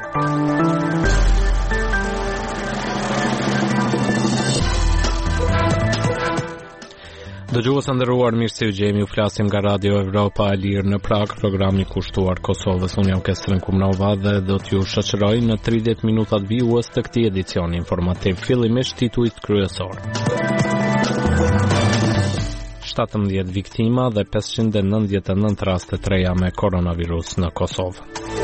Dëgjues nderuar, mirë se u gjemi, u flasim nga Radio Evropa e Lirë në Prag, programi kushtuar Kosovës. Unë jam Kestren Kumnova dhe do t'ju shoqëroj në 30 minutat vijues të këtij edicioni informativ. Fillimisht titujt kryesor. 17 viktima dhe 599 raste të reja me koronavirus në Kosovë.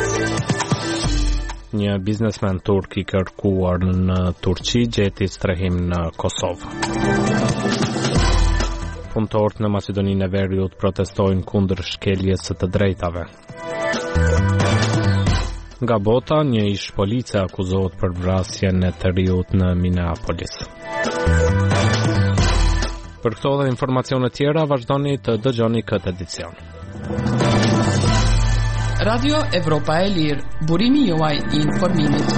Një biznesmen turk i kërkuar në Turqi gjeti strehim në Kosovë. Punëtorët në Maqedoninë e Veriut protestojnë kundër shkeljes së të drejtave. Nga bota, një ish police akuzohet për vrasjen e të riut në Minneapolis. Për këto dhe informacione tjera, vazhdoni të dëgjoni këtë edicion. Radio Evropa e Lirë, burimi juaj i informimit.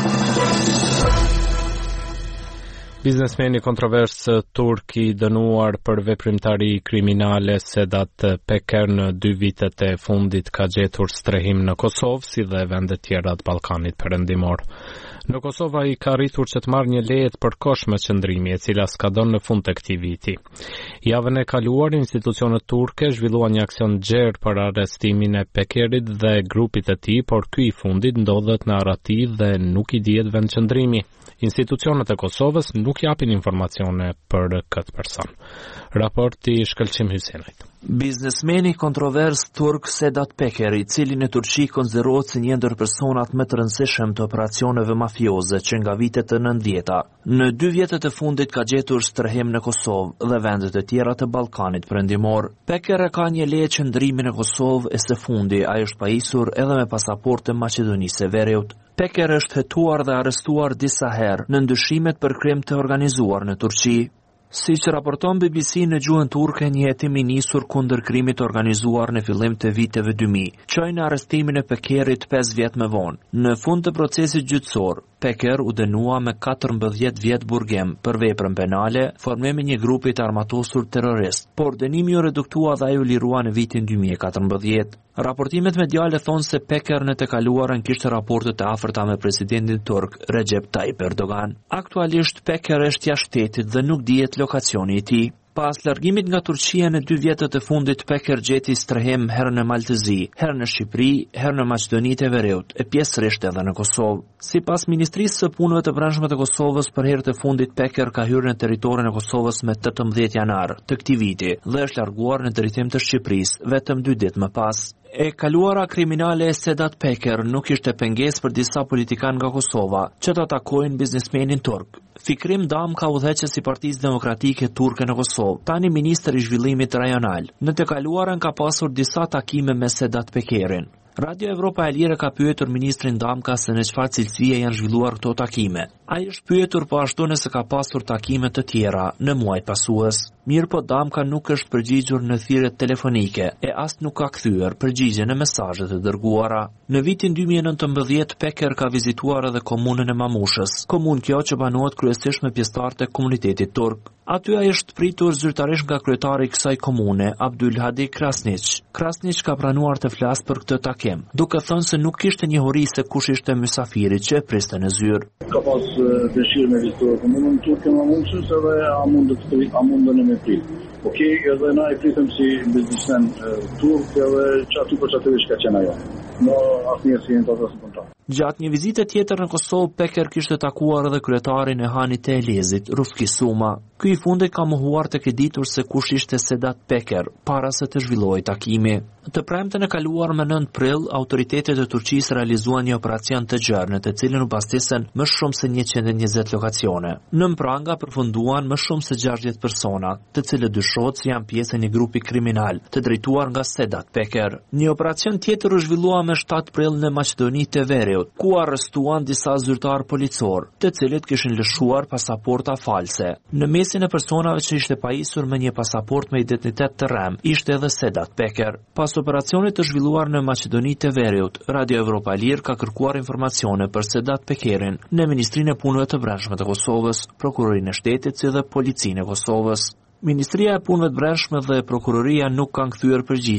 Biznesmeni kontrovers turk i dënuar për veprimtari kriminale Sedat Peker në 2 vitet e fundit ka gjetur strehim në Kosovë, si dhe vendet tjera të Ballkanit Perëndimor. Në Kosovë ai ka arritur që të marrë një leje përkohshme qëndrimi, e cila skadon në fund të këtij viti. Javën e kaluar, institucionet turke zhvilluan një aksion gjerë për arrestimin e Pekerit dhe grupit të tij, por ky i fundit ndodhet në Arati dhe nuk i dihet vendqëndrimi. Institucionet e Kosovës nuk japin informacione për këtë person. Raporti Shkëlqim Hysenajt. Biznesmeni kontrovers turk Sedat Peker, i cili në Turqi konsiderohet si një ndër personat më të rëndësishëm të operacioneve mafioze që nga vitet e 90-ta, në 2 vjetet e fundit ka gjetur strehim në Kosovë dhe vendet e tjera të Ballkanit Perëndimor. Peker ka një leje qëndrimi në Kosovë e së fundi ai është pajisur edhe me pasaportë të Maqedonisë së Veriut. Peker është hetuar dhe arrestuar disa herë në ndyshimet për krim të organizuar në Turqi. Si që raporton BBC në gjuhën turke, një hetim i nisur kundër krimit organizuar në fillim të viteve 2000, çoi në arrestimin e Pekerit 5 vjet më vonë. Në fund të procesit gjyqësor, Peker u dënua me 14 vjet burgim për veprën penale, formimi një grupi të armatosur terrorist, por dënimi u reduktua dhe ai u lirua në vitin 2014. Raportimet mediale thonë se Peker në të kaluarën kishte raporte të afërta me presidentin turk Recep Tayyip Erdogan. Aktualisht Peker është jashtë shtetit dhe nuk dihet lokacioni i tij. Pas largimit nga Turqia në 2 vjetet e fundit, Peker gjeti strehim herë në Maltëzi, herë në Shqipëri, herë në Maqedoninë e Veriut, e pjesërisht edhe në Kosovë. Sipas Ministrisë së Punëve të Brendshme të Kosovës, për herë të fundit Peker ka hyrë në territorin e Kosovës me 18 janar të këtij viti dhe është larguar në drejtim të Shqipërisë vetëm 2 ditë më pas. E kaluara kriminale e Sedat Peker nuk ishte pengesë për disa politikanë nga Kosova që të atakojnë biznesmenin turk. Fikrim Dam ka udhëheqës i Partisë Demokratike Turke në Kosovë, tani ministër i zhvillimit rajonal. Në të kaluarën ka pasur disa takime me Sedat Pekerin. Radio Evropa e Lirë ka pyetur ministrin Damka se në çfarë cilësie janë zhvilluar këto takime. Ai është pyetur po ashtu nëse ka pasur takime të tjera në muajt pasues. Mirë po Damka nuk është përgjigjur në thirrjet telefonike e as nuk ka kthyer përgjigje në mesazhet e dërguara. Në vitin 2019 Peker ka vizituar edhe komunën e Mamushës, komunë kjo që banohet kryesisht me pjesëtarë të komunitetit turk. Aty ai është pritur zyrtarisht nga kryetari i kësaj komune, Abdulhadi Krasniq. Krasniq ka pranuar të flasë për këtë takim, duke thënë se nuk kishte njohuri se kush ishte mysafiri që e priste në zyrë. Ka pas dëshirë me vizituar komunën turke Mamushës edhe a mundën e me pritë. Okej, edhe na i pritëm si biznesmen turk edhe që aty për që aty ishka qena jo. Në asnjë si jenë të asë kontrakt. Gjatë një vizite tjetër në Kosovë, Peker kishte takuar edhe kryetarin e Hanit të Elezit, Rufki Suma. Ky i fundit ka mohuar të keditur se kush ishte Sedat Peker, para se të zhvillohej takimi. Të premten e kaluar me 9 prill, autoritetet e Turqisë realizuan një operacion të gjerë në të cilin u pastisen më shumë se 120 lokacione. Në Mpranga përfunduan më shumë se 60 persona, të cilët dyshohet se janë pjesë e një grupi kriminal të drejtuar nga Sedat Peker. Një operacion tjetër u zhvillua më 7 prill në Maqedoninë të Veriut, ku arrestuan disa zyrtar policor, të cilët kishin lëshuar pasaporta false. Në mesin e personave që ishte pajisur me një pasaport me identitet të rrem, ishte edhe Sedat Peker. Pas operacionit të zhvilluar në Maqedoninë të Veriut, Radio Evropa e Lirë ka kërkuar informacione për Sedat Pekerin në Ministrinë e Punëve të Brendshme të Kosovës, Prokurorinë e Shtetit si dhe Policinë e Kosovës. Ministria e Punëve të Brendshme dhe Prokuroria nuk kanë kthyer përgjigje.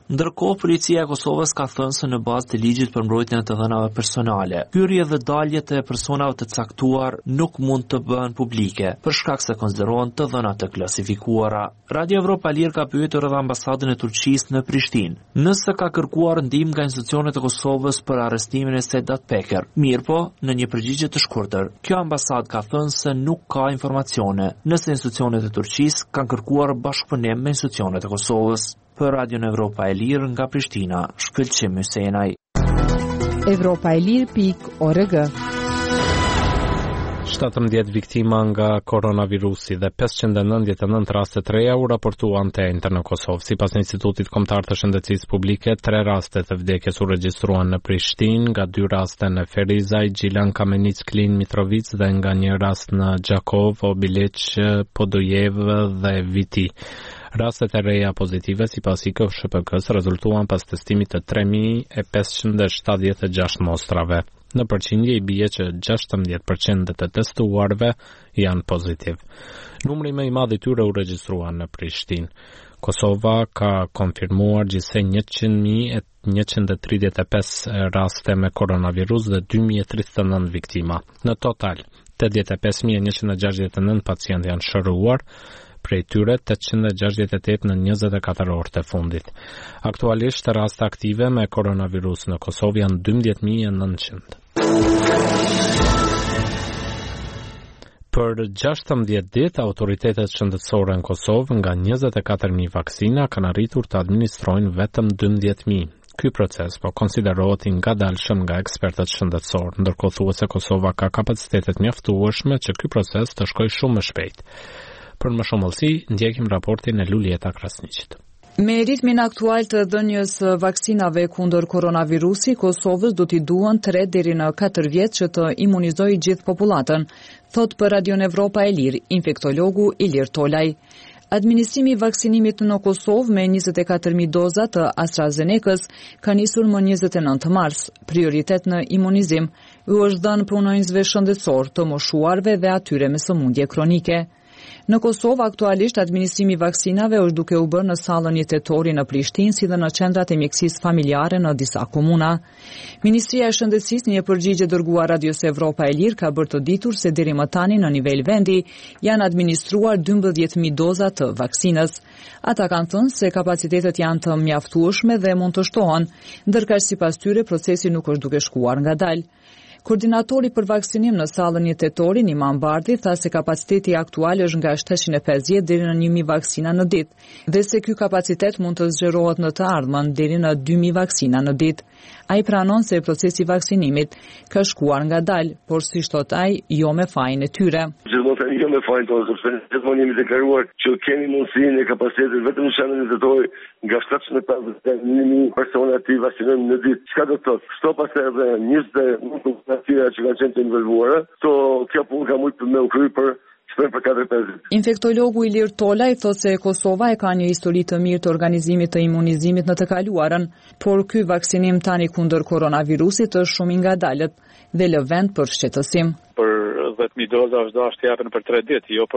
Ndërkohë, policia e Kosovës ka thënë se në bazë të ligjit për mbrojtjen e të dhënave personale, hyrje dhe dalje të personave të caktuar nuk mund të bëhen publike për shkak se konsiderohen të dhëna të klasifikuara. Radio Evropa Lir ka pyetur edhe ambasadën e Turqisë në Prishtinë nëse ka kërkuar ndihmë nga institucionet e Kosovës për arrestimin e Sedat Peker. Mirëpo, në një përgjigje të shkurtër, kjo ambasadë ka thënë se nuk ka informacione nëse institucionet e Turqisë kanë kërkuar bashkëpunim me institucionet e Kosovës. Për Radio Evropa e Lir nga Prishtina, Shkëlqim Hysenaj. Evropaelir.org 17 viktima nga koronavirusi dhe 599 raste të reja u raportuan të enjtë në Kosovë. Sipas Institutit Kombëtar të Shëndetësisë Publike, 3 raste të vdekjes u regjistruan në Prishtinë, nga 2 raste në Ferizaj, Gjilan Kamenic, Klin, Mitrovic dhe nga një rast në Gjakov, Obiliq, Podujev dhe Viti. Rastet e reja pozitive sipas IKSHPK-s rezultuan pas testimit të 3576 mostrave. Në përqindje i bie që 16% të testuarve janë pozitiv. Numri më i madh i tyre u regjistruan në Prishtinë. Kosova ka konfirmuar gjithsej 100.135 raste me koronavirus dhe 2039 viktima. Në total, 85.169 pacientë janë shëruar, prej tyre 868 në 24 orët e fundit. Aktualisht raste aktive me koronavirus në Kosovë janë 12.900. Për 16 ditë, autoritetet shëndetësore në Kosovë nga 24.000 vaksina kanë arritur të administrojnë vetëm 12.000. Ky proces po konsiderohet i ngadalshëm nga ekspertët shëndetësor, ndërkohë thuhet se Kosova ka kapacitetet mjaftueshme që ky proces të shkojë shumë më shpejt. Për më shumë mëlsi, ndjekim raportin e Lulieta Krasniqit. Me ritmin aktual të dhënies vaksinave kundër koronavirusi, Kosovës do t'i duan 3 deri në 4 vjet që të imunizojë gjithë popullatën, thot për Radio Evropa e Lir, infektologu Ilir Tolaj. Administrimi i vaksinimit në Kosovë me 24.000 doza të AstraZenecës ka nisur më 29 mars. Prioritet në imunizim u është dhënë punonjësve shëndetësor të moshuarve dhe atyre me sëmundje kronike. Në Kosovë, aktualisht, administrimi i vaksinave është duke u bërë në sallën Jetotori në Prishtinë, si dhe në qendrat e mjekësisë familjare në disa komuna. Ministria e Shëndetësisë, në një përgjigje dërguar Radios Evropa e Lir, ka bërë të ditur se deri më tani në nivel vendi janë administruar 12.000 doza të vaksinës. Ata kanë thënë se kapacitetet janë të mjaftueshme dhe mund të shtohen, ndërkaq sipas tyre procesi nuk është duke shkuar ngadalë. Koordinatori për vaksinim në sallën Jetotori, Iman Bardhi, tha se kapaciteti aktual është nga 750 deri në 1000 vaksina në ditë, dhe se ky kapacitet mund të zgjerohet në të ardhmen deri në 2000 vaksina në ditë. Ai pranon se procesi i vaksinimit ka shkuar ngadalë, por si thot ai, jo me fajin e tyre. Gjithmonë jo me fajin tonë, sepse gjithmonë jemi deklaruar që kemi mundësinë e kapacitetin vetëm në shanën Jetotori nga 750.000 persona të vaksinojmë në ditë. Çka do të thotë? Kto pastaj edhe 20 atyre që kanë qenë të involvuara, kjo punë ka mujtë me u kry për 4-5. Infektologu Ilir Tolaj thot se Kosova e ka një histori të mirë të organizimit të imunizimit në të kaluarën, por ky vaksinim tani kundër koronavirusit është shumë i ngadalët dhe lë vend për shqetësim. Për 10.000 doza është dashur të japen për 3 ditë, jo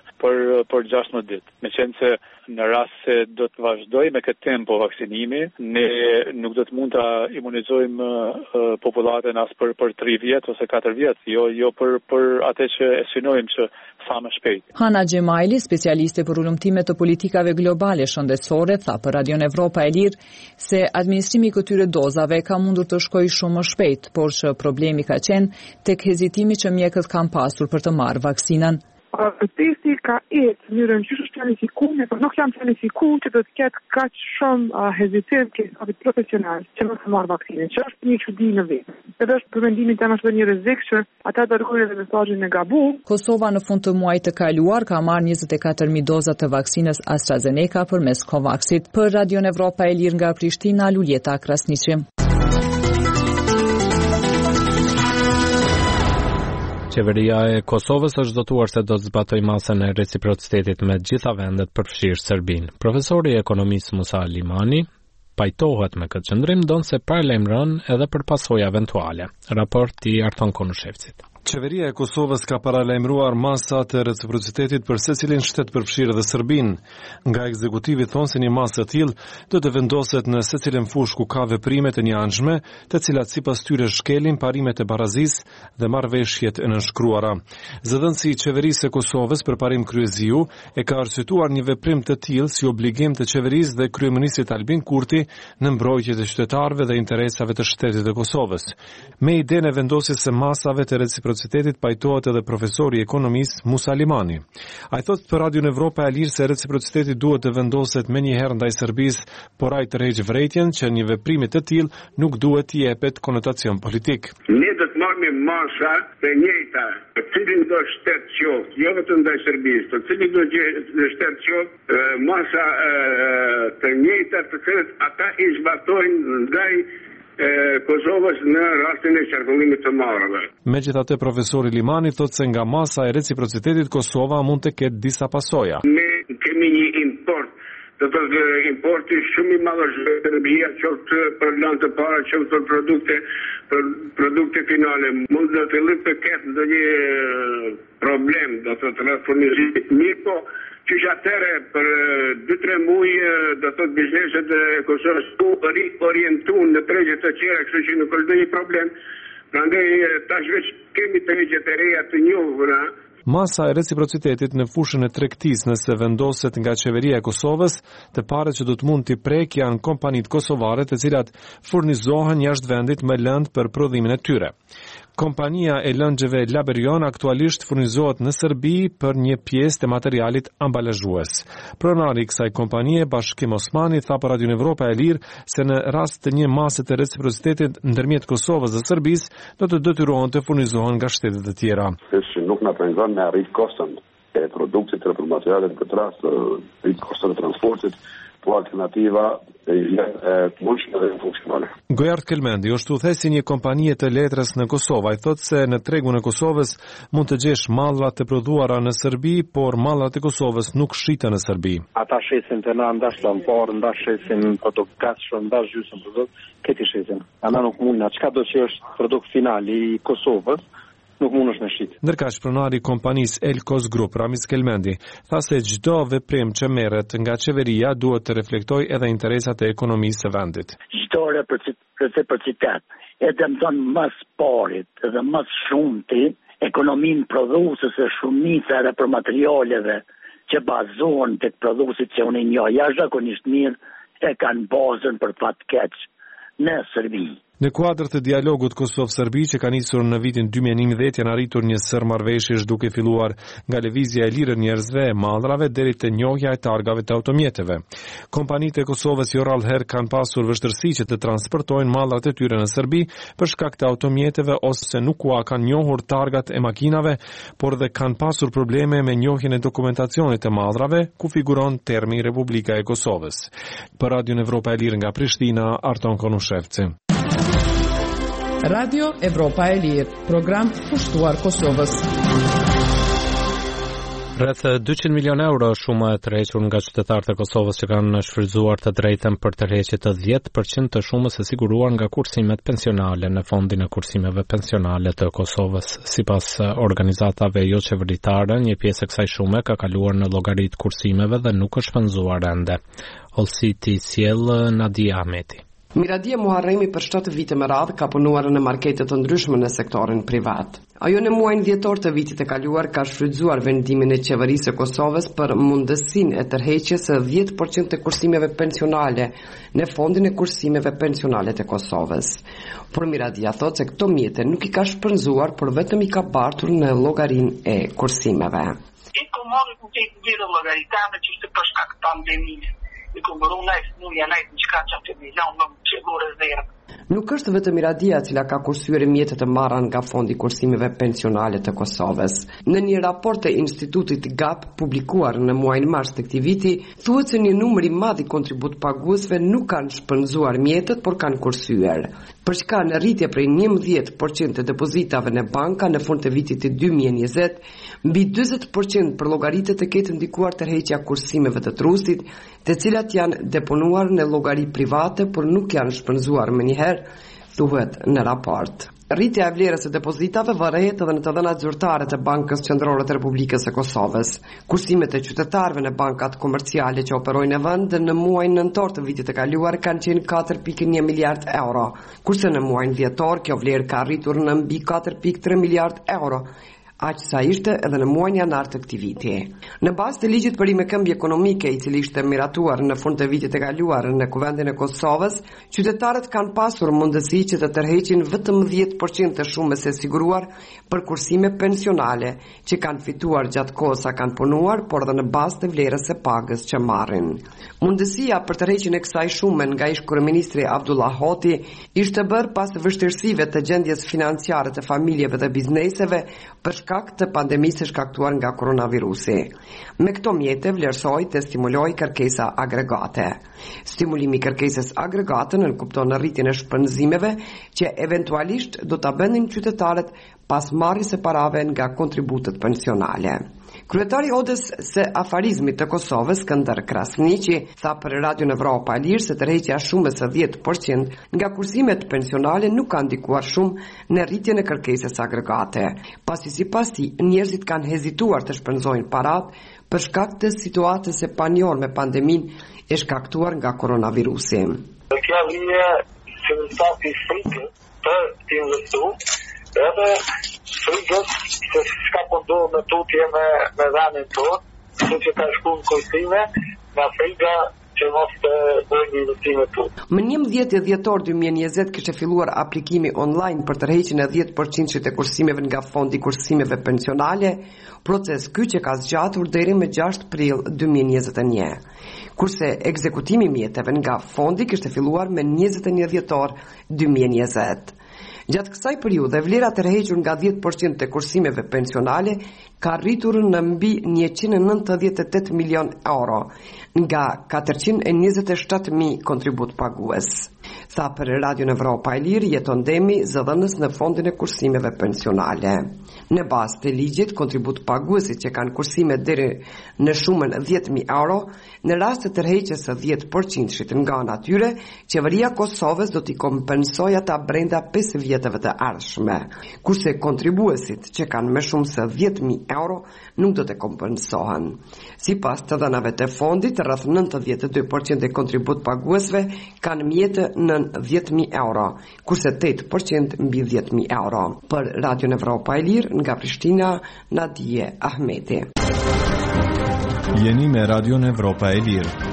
për 16 ditë. Meqense se në rast se do të vazhdoj me këtë tempo vaksinimi, ne nuk do të mund ta imunizojmë popullatën as për 3 vjet ose 4 vjet, jo për atë që e synojmë që sa më shpejt. Hana Gjemajli, specialiste për ulëmtime të politikave globale shëndetësore, tha për Radio Evropa e Lir se administrimi i këtyre dozave ka mundur të shkojë shumë më shpejt, por që problemi ka qenë tek hezitimi që mjekët kanë pasur për të marrë vaksinën. Testi ka ecë në mënyrën që është planifikuar, por nuk jam planifikuar që do të ketë kaq shumë hezitim ke atë profesional që nuk marr vaksinën, që është një çudi në vetë. Edhe është për mendimin tim është një rrezik që ata dërgojnë edhe mesazhin e gabuar. Kosova në fund të muajit të kaluar ka marrë 24.000 doza të vaksinës AstraZeneca përmes Covaxit. Për Radio Evropa e Lir nga Prishtina, Lulieta Krasniqi. Qeveria e Kosovës është zotuar se do të zbatojë masën e reciprocitetit me gjitha vendet përfshirë Serbinë. Profesori i ekonomisë Musa Limani pajtohet me këtë qëndrim, donse paralajmëron edhe për pasoja eventuale. Raport i Arton Konushevcit. Qeveria e Kosovës ka paralajmëruar masa të reciprocitetit për secilin shtet përfshirë dhe Serbinë. Nga ekzekutivi thonë se një masë e tillë do të vendoset në secilin fushë ku ka veprime të njëanshme, të cilat sipas tyre shkelin parimet e barazisë dhe marrëveshjet e nënshkruara. Zëdhënësi i Qeverisë e Kosovës për parim Kryeziu e ka arsyetuar një veprim të tillë si obligim të qeverisë dhe kryeministit Albin Kurti në mbrojtje të qytetarëve dhe interesave të shtetit të Kosovës. Me idenë e vendosjes së masave të reciprocitetit pajtohet edhe profesori i ekonomisë Musa Limani. Ai thotë për Radio Evropa e Lirë se reciprociteti duhet të vendoset menjëherë ndaj Serbisë, por ai tërheq vërejtjen që një veprimi të tillë nuk duhet t'i jepet konotacion politik. Ne do të marrim masa të njëjta, të cilin do shtet qoftë, jo vetëm ndaj Serbisë, të cilin do shtet qoftë, masa të njëjta të cilat ata i zbatojnë ndaj Kosovës në rastin e qarkullimit të marrëve. Megjithatë, profesori Limani thotë se nga masa e reciprocitetit Kosova mund të ketë disa pasoja. Ne kemi një import, do të thotë importi shumë i madh është Serbia, qoftë për lanë të para, qoftë për produkte finale. Mund të fillojë të ketë ndonjë problem, do të thotë furnizimit mirë, që atëre për 2-3 muaj do të thotë bizneset e Kosovës u orientuan në tregje të tjera, kështu që nuk është ndonjë problem. Prandaj tash veç kemi tregje të reja të njohura. Masa e reciprocitetit në fushën e tregtisë nëse vendoset nga qeveria e Kosovës, të parët që do të mund t'i prek janë kompanitë kosovare të cilat furnizohen jashtë vendit me lëndë për prodhimin e tyre. Kompania e lëngjeve Laberion aktualisht furnizohet në Serbi për një pjesë të materialit ambalazhues. Pronari i kësaj kompanie, Bashkim Osmani, tha për Radio Evropa e Lirë se në rast të një mase të reciprocitetit ndërmjet Kosovës dhe Serbisë do të detyrohen të furnizohen nga shtetet e tjera. Nuk na pengon me arrit kostën e produktit të materialet për rast, arrit kostën e transportit, po alternativa mundshme dhe funksionale. Gojard Kelmendi është udhëhesi një kompanie të letrës në Kosovë. Ai thotë se në tregun e Kosovës mund të gjesh malla të prodhuara në Serbi, por mallat e Kosovës nuk shiten në Serbi. Ata shesin të na ndash lampor, ndash shesin produkt gashtro, ndash gjysmë produkt, këti shesin. Ana nuk mundna, çka do që është produkt final i Kosovës, nuk mund është në shqit. Ndërkaq pronari i kompanisë Elkos Group, Ramiz Kelmendi, tha se çdo veprim që merret nga qeveria duhet të reflektojë edhe interesat e ekonomisë së vendit. Çdo reciprocitet, edhe më thonë mas parit, edhe mas shumti, ekonominë prodhuese shumica edhe për materialeve që bazohen tek prodhuesit që unë njoh jashtëzakonisht mirë e kanë bazën për fat keq në Serbi. Në kuadër të dialogut Kosovë-Serbi që ka nisur në vitin 2011 janë arritur një sër marrëveshjesh duke filluar nga lëvizja e lirë njerëzve e mallrave deri te njohja e targave të automjeteve. Kompanitë e Kosovës jo rallëherë kanë pasur vështirësi që të transportojnë mallrat e tyre në Serbi për shkak të automjeteve ose nuk u kanë njohur targat e makinave, por dhe kanë pasur probleme me njohjen e dokumentacionit të mallrave ku figuron termi Republika e Kosovës. Për Radio Evropa e Lirë nga Prishtina, Arton Konushevci. Radio Evropa e Lirë, program pushtuar Kosovës. Rreth 200 milion euro shuma e tërhequr nga qytetarët e Kosovës që kanë shfrytzuar të drejtën për tërheqje të 10% të shumës e siguruar nga kursimet pensionale në fondin e kursimeve pensionale të Kosovës. Sipas organizatave jo qeveritare, një pjesë e kësaj shume ka kaluar në llogaritë kursimeve dhe nuk është shpenzuar ende. Olsiti sjell Nadia Ahmeti. Miradia Muharremi për 7 vite me radhë ka punuar në marketet të ndryshme në sektorin privat. Ajo në muajin dhjetor të vitit të kaluar ka shfrytzuar vendimin e qeverisë së Kosovës për mundësinë e tërheqjes së 10% të kursimeve pensionale në fondin e kursimeve pensionale të Kosovës. Por Miradia thotë se këto mjete nuk i ka shpenzuar, por vetëm i ka bartur në llogarinë e kursimeve. Nuk është vetëm Miradia e cila ka kursyer mjete të marra nga fondi kursimeve pensionale të Kosovës. Në një raport të Institutit GAP publikuar në muajin mars të këtij viti, thuhet se një numër i madh i kontribut-paguesve nuk kanë shpenzuar mjetet, por kanë kursyer. Përçka në rritje prej 11% të depozitave në banka në fund të vitit të 2020, mbi 40% për llogaritë të ketë ndikuar tërheqja kursimeve të trusit, të cilat janë deponuar në llogari private por nuk janë shpenzuar menjëherë, thuhet në raport. Rritja e vlerës së depozitave varet edhe në të dhënat zyrtare të Bankës Qendrore të Republikës së Kosovës. Kursimet e qytetarëve në bankat komerciale që operojnë në vend në muajin nëntor të vitit të kaluar kanë qenë 4.1 miliard euro, kurse në muajin dhjetor kjo vlerë ka arritur në mbi 4.3 miliard euro. Aq sa ishte edhe në muajin janar të këtij viti. Në bazë të ligjit për rikëmbje ekonomike i cili ishte miratuar në fund të vitit të kaluar në Kuvendin e Kosovës, qytetarët kanë pasur mundësi që të tërheqin vetëm 10% të shumës së siguruar për kursime pensionale që kanë fituar gjatë kohës sa kanë punuar, por edhe në bazë të vlerës së pagës që marrin. Mundësia për tërheqjen e kësaj shume nga ish kryeministri Abdullah Hoti ishte bërë pas vështirësive të gjendjes financiare të familjeve dhe bizneseve për shkak të pandemisë shkaktuar nga koronavirusi. Me këto mjete vlerësoi të stimulojë kërkesa agregate. Stimulimi i kërkesës agregate nënkupton rritjen e shpenzimeve që eventualisht do ta bënin qytetarët pas marrjes së parave nga kontributet pensionale. Kryetari i Odës së Afarizmit të Kosovës, Skënder Krasniqi, tha për Radion Evropa e Lirë se tërheqja e shumës së 10% nga kursimet pensionale nuk ka ndikuar shumë në rritjen e kërkesës agregate, pasi sipas tij njerëzit kanë hezituar të shpenzojnë parat për shkak të situatës së panjohur me pandeminë e shkaktuar nga koronavirusi. Kjo linje filozofike frikë për të investuar edhe frikës se s'ka përdo me tutje me dhanin tonë, që ka shku në kujtime, nga frika që mos të bëjnë investime tonë. Më 11 dhjetor 2020 kishte filluar aplikimi online për tërheqjen e 10% të kursimeve nga fondi kursimeve pensionale, proces ky që ka zgjatur deri më 6 prill 2021. Kurse ekzekutimi i mjeteve nga fondi kishte filluar me 21 dhjetor 2020. Gjatë kësaj periudhe, vlera tërhequr nga 10% të kursimeve pensionale ka rritur në mbi 198 milion euro nga 427.000 kontribut pagues. Tha për Radion Evropa e Lirë jeton Demi, zëdhënës në fondin e kursimeve pensionale. Në bazë të ligjit, kontribut paguesit që kanë kursime deri në shumën 10.000 euro, në rast të tërheqjes së 10% nga ana tyre, qeveria e Kosovës do t'i kompensojë ata brenda 5 vjetëve të ardhshme, kurse kontribuesit që kanë më shumë se 10.000 euro nuk do të kompensohen. Sipas të dhënave të fondit, rreth 92% e kontribut paguesve kanë mjetë në 10.000 euro, kurse 8% mbi 10.000 euro. Për Radion Evropa e Lirë, nga Prishtina, Nadije Ahmeti. Jeni me Radion Evropa e Lirë.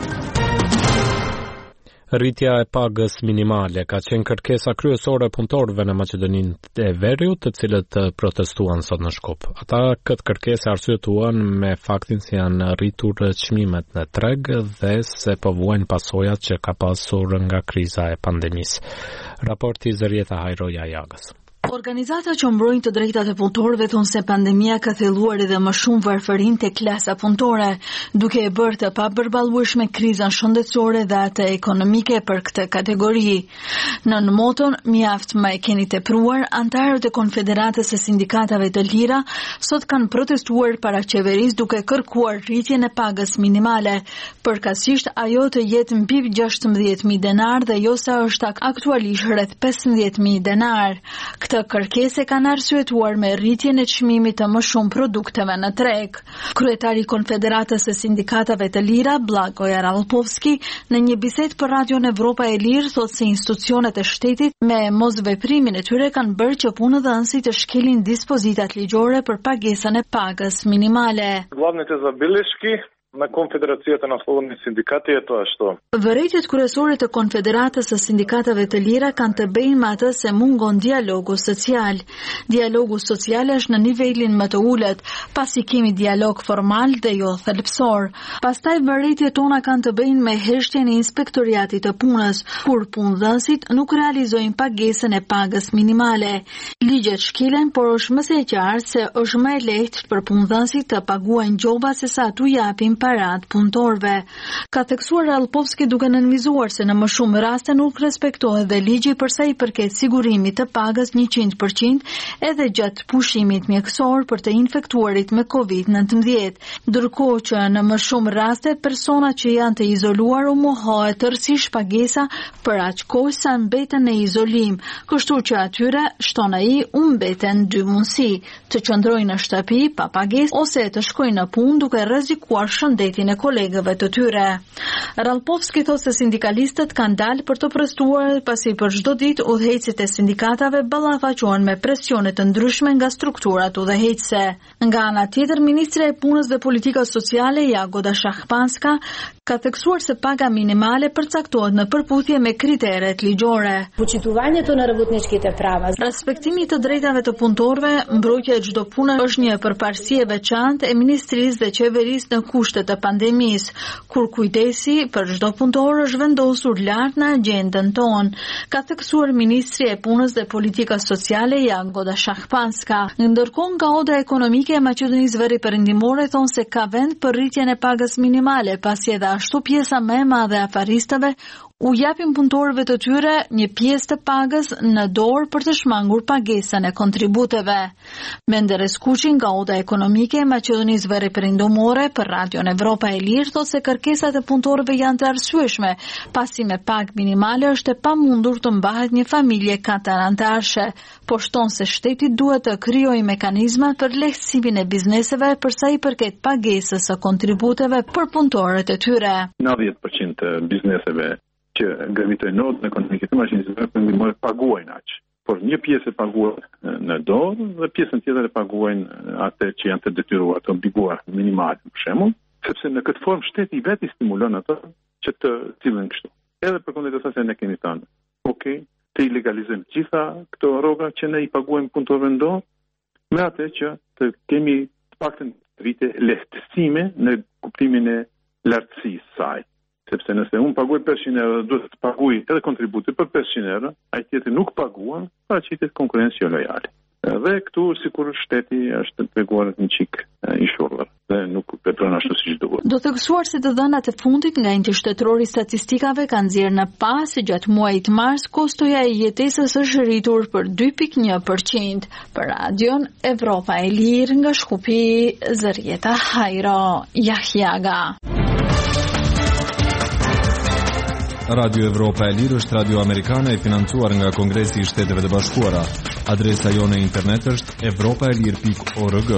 Rritja e pagës minimale ka qenë kërkesa kryesore e punëtorëve në Maqedoninë e Veriut, të cilët protestuan sot në Shkup. Ata këtë kërkesë arsyetuan me faktin se janë rritur çmimet në treg dhe se po vuajnë pasojat që ka pasur nga kriza e pandemisë. Raporti Zërieta Hajroja Jagës. Organizata që mbrojnë të drejtat e punëtorëve thonë se pandemia ka thelluar edhe më shumë varfërinë te klasa punëtore, duke e bërë të papërballueshme krizën shëndetësore dhe atë ekonomike për këtë kategori. Në moton mjaft më e keni tepruar, antarët e Konfederatës së Sindikatave të Lira sot kanë protestuar para qeverisë duke kërkuar rritjen e pagës minimale, përkatësisht ajo të jetë mbi 16.000 denar dhe jo sa është aktualisht rreth 15.000 denar. Këtë kërkesë kanë arsyetuar me rritjen e çmimit të më shumë produkteve në treg. Kryetari i Konfederatës së Sindikatave të Lira, Blagoje Ralpovski, në një bisedë për Radion Evropa e Lirë thotë se institucionet e shtetit me mosveprimin e tyre kanë bërë që punëdhënësit të shkelin dispozitat ligjore për pagesën e pagës minimale. Главните забележки на Конфедерацията на слободни синдикати е тоа што Vërejtjet kryesore të Konfederatës së Sindikatave të Lira kanë të bëjnë me atë se mungon dialogu social. Dialogu social është në nivelin më të ulët, pasi kemi dialog formal dhe jo thelbësor. Pastaj vërejtjet tona kanë të bëjnë me heshtjen e inspektoriatit të punës, kur punëdhënësit nuk realizojnë pagesën e pagës minimale. Ligjet shkilen, por është më së qartë se është më e lehtë për punëdhënësit të paguajnë gjoba se sa t'u japin parat punëtorëve. Ka theksuar Rallpovski duke nënvizuar se në më shumë raste nuk respektohet dhe ligji për sa i përket sigurimit të pagës 100% edhe gjatë pushimit mjekësor për të infektuarit me COVID-19, ndërkohë që në më shumë raste persona që janë të izoluar u mohohet tërësisht pagesa për aq kohë sa mbeten në izolim, kështu që atyre shton ai u mbeten dy mundësi: të qëndrojnë në shtëpi pa pagesë ose të shkojnë në punë duke rrezikuar shëndetin e kolegëve të tyre. Rallpovski thotë se sindikalistët kanë dalë për të protestuar pasi për çdo ditë udhëheqësit e sindikatave ballafaqohen me presione të ndryshme nga strukturat udhëheqëse. Nga ana tjetër, ministra e Punës dhe Politikës Sociale Jagoda Shahpanska ka theksuar se paga minimale përcaktohet në përputhje me kriteret ligjore. Respektimi të drejtave të punëtorëve, mbrojtja e çdo pune është një përparësi e veçantë e ministrisë dhe qeverisë në kushte të pandemisë, kur kujdesi për çdo punëtor është vendosur lart në agjendën tonë, ka theksuar ministri e Punës dhe Politikës Sociale Jagoda Shahpanska. Ndërkohë, nga Odra Ekonomike e Maqedonisë Veriperëndimore thonë se ka vend për rritjen e pagës minimale, pasi edhe ashtu pjesa më e madhe e afaristëve u japin punëtorëve të tyre një pjesë të pagës në dorë për të shmangur pagesën e kontributeve. Menderes Kuçi nga Oda Ekonomike e Maqedonisë Veriperëndimore për Radion Evropa e Lirë thotë se kërkesat e punëtorëve janë të arsyeshme, pasi me pagë minimale është e pamundur të mbahet një familje katërantarëshe, por shton se shteti duhet të krijojë mekanizma për lehtësimin e bizneseve për sa i përket pagesës së kontributeve për punëtorët e tyre. 90% të bizneseve që gravitojnë në odën ekonomike të Maqedonisë Veriperëndimore paguajnë aq. Por një pjesë e paguajnë në dorë dhe pjesën tjetër e paguajnë atë që janë të detyruar, të obliguar minimal, për shembull, sepse në këtë formë shteti vetë i stimulon ato që të cilën kështu. Edhe përkundër asaj ne kemi thënë, okay, të ilegalizojmë gjitha këto rroga që ne i paguajmë punëtorëve në dorë, me atë që të kemi të paktën vite lehtësime në kuptimin e lartësisë saj. Sepse nëse unë paguaj 500 euro, duhet të paguaj edhe kontributi për 500 euro, ai tjetri nuk paguan, paraqitet konkurrencë jo lojale. Dhe këtu sikur shteti është treguar një çik i shurrë dhe nuk vepron ashtu siç duhet. Do theksuar se të dhënat e fundit nga enti shtetëror i statistikave kanë nxjerrë në pas se gjatë muajit mars kostoja e jetesës është rritur për 2.1%. Për Radion Evropa e Lirë nga Shkupi, Zërieta Hajro Jahjaga. Radio Evropa e Lirë është radio amerikane e financuar nga Kongresi i Shteteve të Bashkuara. Adresa jone e internet është evropaelir.org.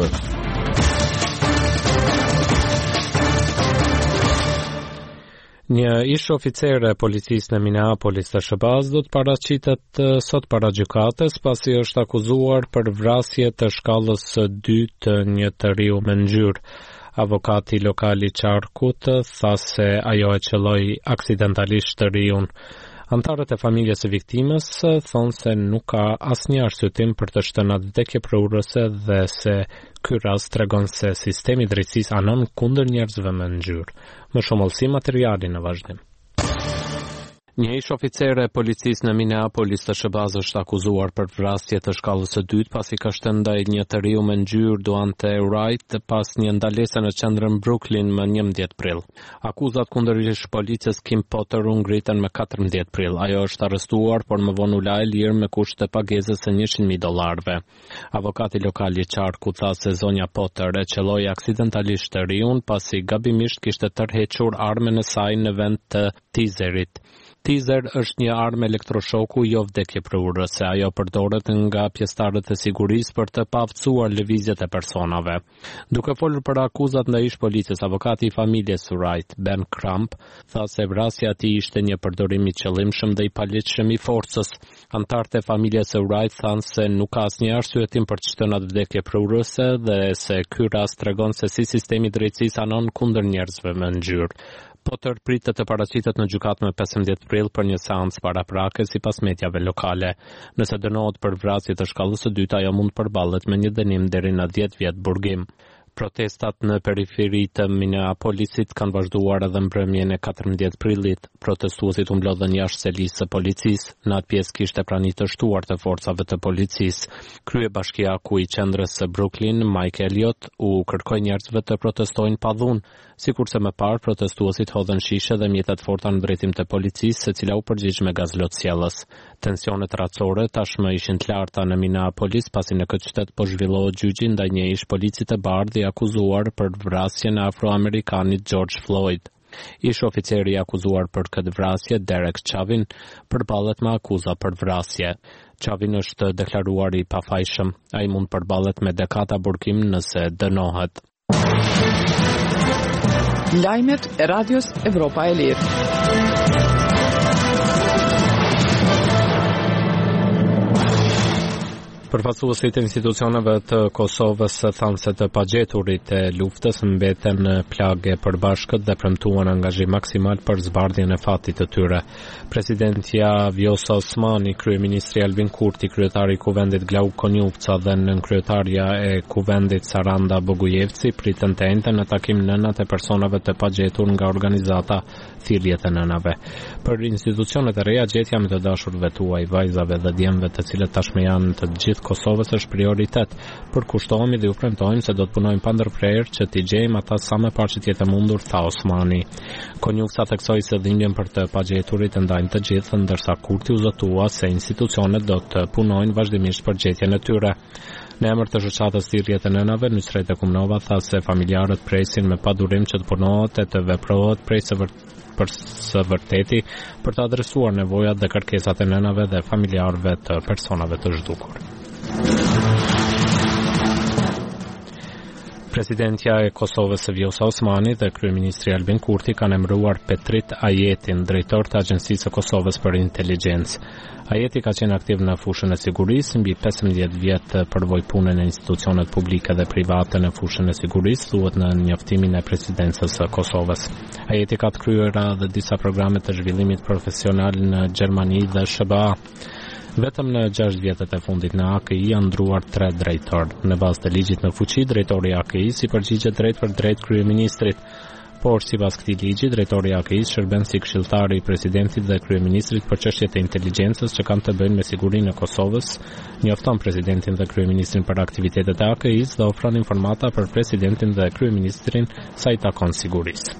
Një ish oficer e policisë në Minneapolis të Shëbaz do të paraqitet sot para gjykatës pasi është akuzuar për vrasje të shkallës së 2 të një të riu me ngjyrë. Avokati lokal i qarkut tha se ajo e qelloi aksidentalisht të riun. Antarët e familjes së viktimës thonë se nuk ka asnjë arsyetim për të shtënë atë vdekje prurëse dhe se ky rast tregon se sistemi i drejtësisë anon kundër njerëzve me ngjyrë. Më shumë olsi materiali në vazhdim. Një ish oficer e policisë në Minneapolis të Shëbaz është akuzuar për vrasje të shkallës së dytë pasi ka shtënë ndaj një të riu me ngjyrë Duante Wright pas një ndalese në qendrën Brooklyn më 11 prill. Akuzat kundër ish policës Kim Potter u ngritën më 14 prill. Ajo është arrestuar, por më vonë u la e lirë me kusht të pagesës së $100,000. Avokati lokal i qarkut tha se zonja Potter e qelloi aksidentalisht të riun pasi gabimisht kishte tërhequr armën e saj në vend të tizerit. Tizer është një armë elektroshoku jo vdekje prurëse, ajo përdoret nga pjesëtarët e sigurisë për të paaftësuar lëvizjet e personave. Duke folur për akuzat ndaj ish policës, avokati i familjes Wright, Ben Crump, tha se vrasja e tij ishte një përdorim i qëllimshëm dhe i paligjshëm i forcës. Antarët e familjes së Wright thanë se nuk ka asnjë arsyetim për të shtënë atë vdekje prurëse dhe se ky rast tregon se si sistemi i drejtësisë anon kundër njerëzve me ngjyrë. Potter pritet të paraqitet në gjykatë më 15 prill për një seancë paraprake sipas mediave lokale. Nëse dënohet për vrasje të shkallës së dytë, ajo mund përballet me një dënim deri në 10 vjet burgim. Protestat në periferi të Minneapolisit kanë vazhduar edhe mbrëmjen e 14 prillit. Protestuesit u mblodhën jashtë selisë së policisë. Në atë pjesë kishte prani të shtuar të forcave të policisë. Kryebashkiaku i qendrës së Brooklyn, Mike Elliott, u kërkoi njerëzve të protestojnë pa dhunë, sikurse më parë protestuesit hodhën shishe dhe mjetet forta në drejtim të policisë, e cila u përgjigj me gazlotësjellës. Tensionet racore tashmë ishin të larta në Minneapolis pasi në këtë qytet po zhvillohet gjyqi ndaj një ish polici të bardhë i akuzuar për vrasjen e afroamerikanit George Floyd. Ish oficeri i akuzuar për këtë vrasje, Derek Chauvin, përballet me akuza për vrasje. Chauvin është deklaruar i pafajshëm. Ai mund përballet me dekada burkim nëse dënohet. Lajmet e Radios Evropa e Lirë. Përfaqësuesit e institucioneve të Kosovës thanë se të pagjeturit e luftës mbeten plagë e përbashkët dhe premtuan angazhim maksimal për zbardhjen e fatit të tyre. Presidentja Vjosa Osmani, kryeministri Albin Kurti, kryetari i kuvendit Glauk Konjupca dhe nënkryetaria e kuvendit Saranda Bogujevci pritën të njëjtën në takim nënat e personave të pagjetur nga organizata Thirrjet e Nënave. Për institucionet e reja, gjetja me të dashurve tuaj, vajzave dhe djemve të cilët tashmë janë të gjithë Kosovës është prioritet. Përkushtohemi dhe ju premtojmë se do të punojmë pa ndërprerje që t'i gjejmë ata sa më parë që t'jetë mundur, tha Osmani. Konjuksa theksoi se dhimbjen për të pagjeturit e ndajnë të gjithë, ndërsa Kurti u zotua se institucionet do të punojnë vazhdimisht për gjetjen e tyre. Në emër të shoqatës Thirrjet e Nënave, Nusret Kumnova tha se familjarët presin me padurim që të punohet e të veprohet për së vërteti për të adresuar nevojat dhe kërkesat e nënave dhe familjarëve të personave të zhdukur. Presidentja e Kosovës Vjosa Osmani dhe kryeministri Albin Kurti kanë emëruar Petrit Ajetin, drejtor të Agjencisë së Kosovës për Inteligjencë. Ajeti ka qenë aktiv në fushën e sigurisë, mbi 15 vjet përvoi punën në institucionet publike dhe private në fushën e sigurisë, thuhet në njoftimin e presidencës së Kosovës. Ajeti ka të kryer edhe disa programe të zhvillimit profesional në Gjermani dhe SBA. Vetëm në 6 vjetët e fundit në AKI janë ndruar 3 drejtor. Në bazë të ligjit në fuqi, drejtori i AKI-s i përgjigjet drejt për drejt kryeministrit. Por sipas këtij ligji, drejtori i AKI-s shërben si këshilltar i presidentit dhe kryeministrit për çështjet e inteligjencës që kanë të bëjnë me sigurinë e Kosovës, njofton presidentin dhe kryeministrin për aktivitetet e AKI-s dhe ofron informata për presidentin dhe kryeministrin sa i takon sigurisë.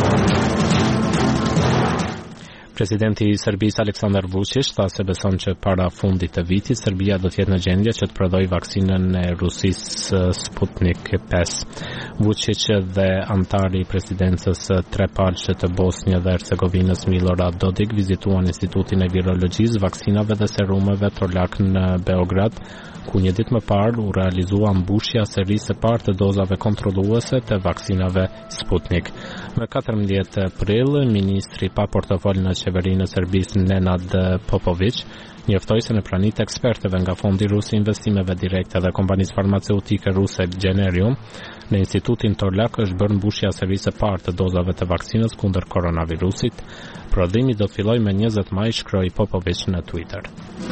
Presidenti i Serbisë Aleksandar Vučić tha se beson që para fundit të vitit Serbia do të jetë në gjendje që të prodhojë vaksinën e Rusisë Sputnik 5. Vučić dhe antari i presidencës trepalçe të Bosnjë dhe Hercegovinës Milorad Dodik vizituan Institutin e Virologjisë, Vaksinave dhe Serumeve Torlak në Beograd, ku një ditë më parë u realizua mbushja serisë së parë të dozave kontrolluese të vaksinave Sputnik. Më 14 prill, ministri pa portofol në qeverinë e Serbisë Nenad Popović njoftoi se në pranitë ekspertëve nga Fondi Rus i Investimeve Direkte dhe kompanisë farmaceutike ruse Generium, në Institutin Torlak është bërë mbushja serisë së parë të dozave të vaksinës kundër koronavirusit. Prodhimi do të fillojë më 20 maj, shkroi Popović në Twitter.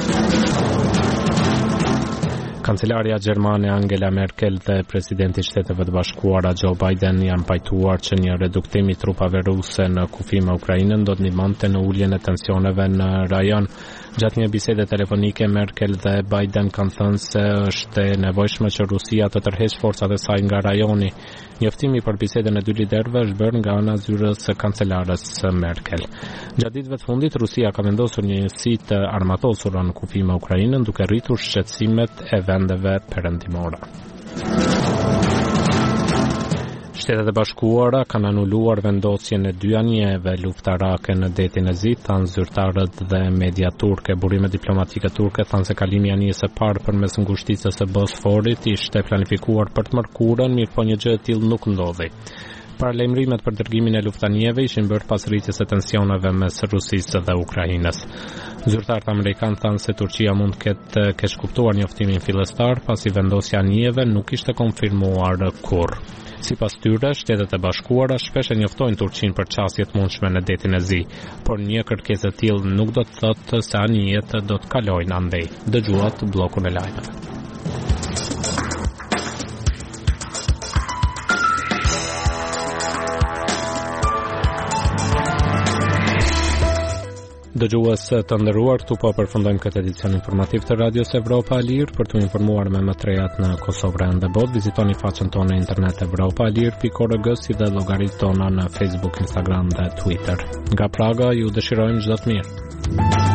Kancelaria gjermane Angela Merkel dhe presidenti i Shteteve të Bashkuara Joe Biden janë pajtuar që një reduktim i trupave ruse në kufi me Ukrainën do të ndihmonte në uljen e tensioneve në rajon. Gjatë një bisede telefonike, Merkel dhe Biden kanë thënë se është e nevojshme që Rusia të tërheqë forcat e saj nga rajoni. Njoftimi për bisedën e dy liderëve është bërë nga ana zyrës së kancelares Merkel. Gjatë ditëve të fundit, Rusia ka vendosur një njësi të armatosura në kufi me Ukrainën, duke rritur shqetësimet e vendeve perëndimore. Shtetet e Bashkuara kanë anuluar vendosjen e 2 anijeve luftarake në detin e Zi, thanë zyrtarët dhe media turke. Burime diplomatike turke thanë se kalimi i anijës së parë përmes ngushticës së Bosforit ishte planifikuar për të mërkurën, mirë po një gjë e tillë nuk ndodhi. Paralajmërimet për dërgimin e luftanijeve ishin bërë pas rritjes së tensioneve mes Rusisë dhe Ukrainës. Zyrtarët amerikanë thanë se Turqia mund të ketë kuptuar njoftimin fillestar, pasi vendosja e anijeve nuk ishte konfirmuar kurrë. Sipas tyre, Shtetet e Bashkuara shpesh e njoftojnë Turqinë për çastje të mundshme në detin e Zi, por një kërkesë e tillë nuk do të thotë se anijet do të kalojnë andej. Dëgjuat bllokun e lajmeve. Dëgjues të nderuar, këtu po përfundojmë këtë edicion informativ të Radios Evropa e Lirë. Për të informuar me më të rejat në Kosovë dhe bot, vizitoni faqen tonë në internet evropaelir.org si dhe llogaritë tona në Facebook, Instagram dhe Twitter. Nga Praga ju dëshirojmë çdo të mirë.